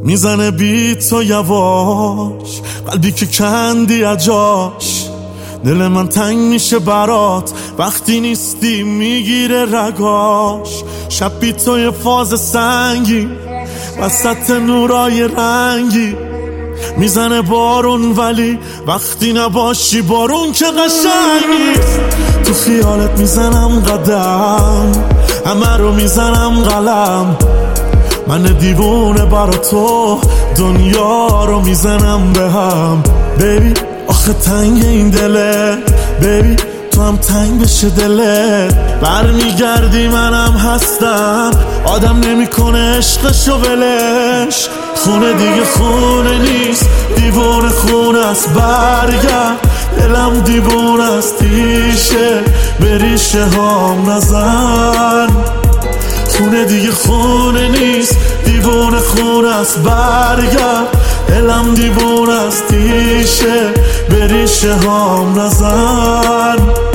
میزنه بیت و یواش، قلبی که کندی اجاش. دل من تنگ میشه برات وقتی نیستی، میگیره رگاش. شب بی تو یه فاز سنگی وسط نورای رنگی، میزنه بارون ولی وقتی نباشی بارون که قشنگ نیست. تو خیالت میزنم قدم، همه رو میزنم قلم. من دیوونه برا تو دنیا رو میزنم به هم. بیبی آخه تنگ این دله، بیبی تو هم تنگ بشه دلت. برمیگردی منم هستم، آدم نمیکنه عشقشو ولش. خونه دیگه خونه نیست، دیوونه خونه است. برگرد دلم دیوونه است، تیشه به ریشه هام نزن. خونه دیگه خونه نیست، دیوونه خونه است. برگرد دلم دیوونه است، تیشه به ریشه هام نزن.